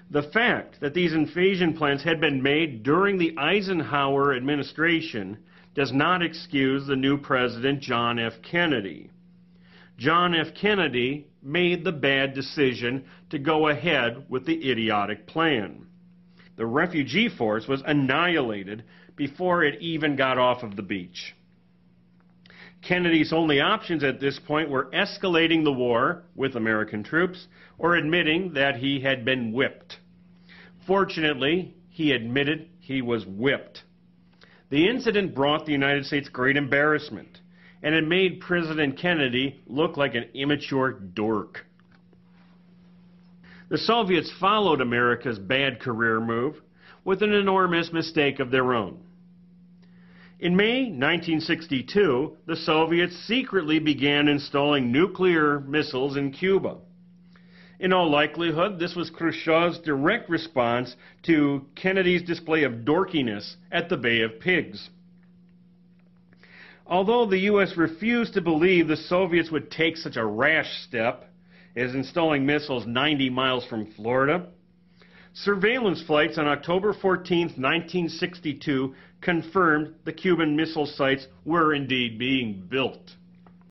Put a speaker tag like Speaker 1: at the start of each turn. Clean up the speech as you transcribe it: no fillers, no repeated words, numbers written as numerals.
Speaker 1: The fact that these invasion plans had been made during the Eisenhower administration does not excuse the new president, John F. Kennedy. John F. Kennedy made the bad decision to go ahead with the idiotic plan. The refugee force was annihilated before it even got off of the beach. Kennedy's only options at this point were escalating the war with American troops or admitting that he had been whipped. Fortunately, he admitted he was whipped. The incident brought the United States great embarrassment, and it made President Kennedy look like an immature dork. The Soviets followed America's bad career move with an enormous mistake of their own. In May 1962, the Soviets secretly began installing nuclear missiles in Cuba. In all likelihood, this was Khrushchev's direct response to Kennedy's display of dorkiness at the Bay of Pigs. Although the U.S. refused to believe the Soviets would take such a rash step as installing missiles 90 miles from Florida, surveillance flights on October 14, 1962 confirmed the Cuban missile sites were indeed being built.